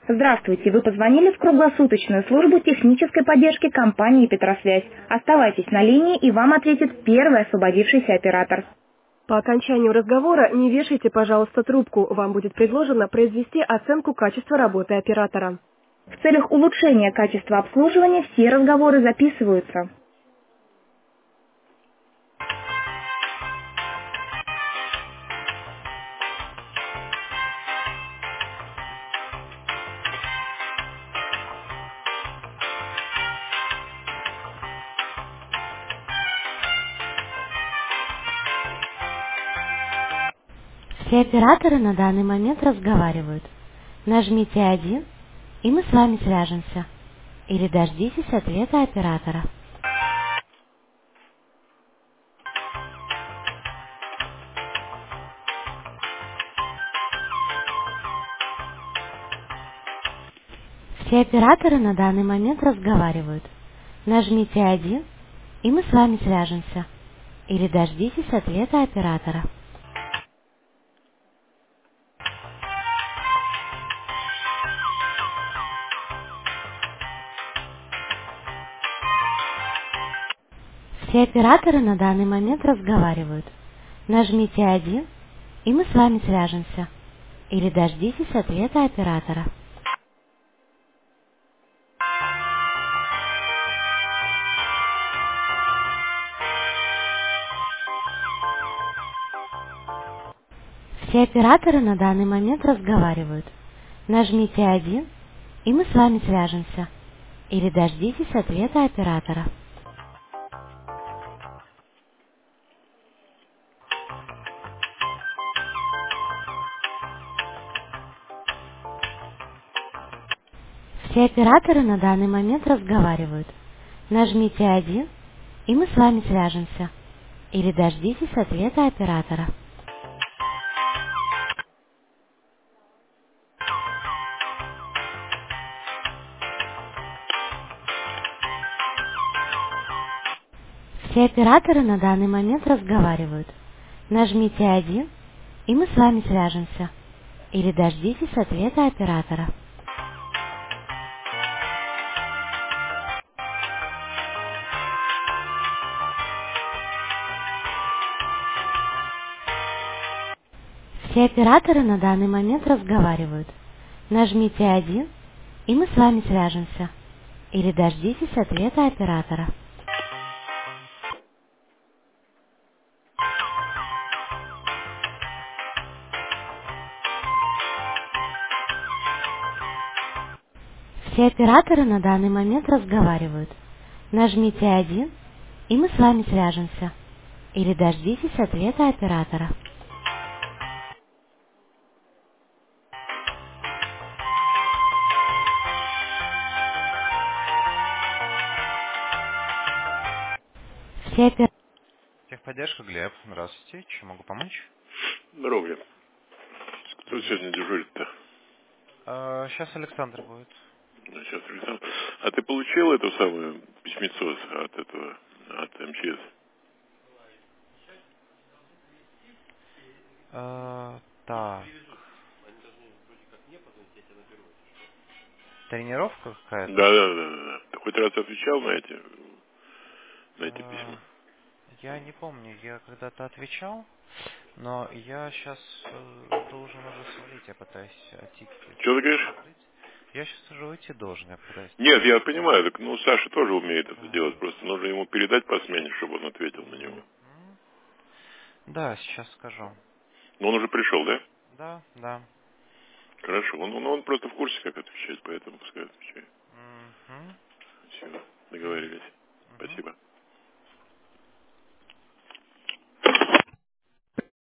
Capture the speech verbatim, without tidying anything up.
Здравствуйте, вы позвонили в круглосуточную службу технической поддержки компании «Петросвязь». Оставайтесь на линии, и вам ответит первый освободившийся оператор. По окончанию разговора не вешайте, пожалуйста, трубку. Вам будет предложено произвести оценку качества работы оператора. В целях улучшения качества обслуживания все разговоры записываются. Все операторы на данный момент разговаривают. Нажмите один, и мы с вами свяжемся. Или дождитесь ответа оператора. Все операторы на данный момент разговаривают. Нажмите один, и мы с вами свяжемся. Или дождитесь ответа оператора. Все операторы на данный момент разговаривают. Нажмите один, и мы с вами свяжемся. Или дождитесь ответа оператора. Все операторы на данный момент разговаривают. Нажмите один, и мы с вами свяжемся. Или дождитесь ответа оператора. Все операторы на данный момент разговаривают. Нажмите один, и мы с вами свяжемся. Или дождитесь ответа оператора. Все операторы на данный момент разговаривают. Нажмите один, и мы с вами свяжемся. Или дождитесь ответа оператора. Все операторы на данный момент разговаривают. Нажмите один, и мы с вами свяжемся. Или дождитесь ответа оператора. Все операторы на данный момент разговаривают. Нажмите один, и мы с вами свяжемся. Или дождитесь ответа оператора. Все опер- Техподдержка, Глеб. Здравствуйте. Чем могу помочь? Здоровье. Кто сегодня дежурит-то? Э, сейчас Александр будет. Ну, сейчас, Александр. А ты получил эту самую письмецо от этого, от МЧС? Э, так. Тренировка какая-то? Да, да, да, да, да. Ты хоть раз отвечал на эти, на эти Э, письма? я не помню, я когда-то отвечал, но я сейчас должен уже свалить, я пытаюсь а, тикет Что ты говоришь? закрыть. Я сейчас уже уйти должен, я пытаюсь Нет, тикет я закрыть. понимаю, так, ну, Саша тоже умеет это Да. делать, просто нужно ему передать по смене, чтобы он ответил на него. Мгм. Да, сейчас скажу. Но он уже пришел, да? Да, да. Хорошо, он, он, он просто в курсе, как отвечать, поэтому пускай отвечает. Мгм. Все, договорились. Мгм. Спасибо.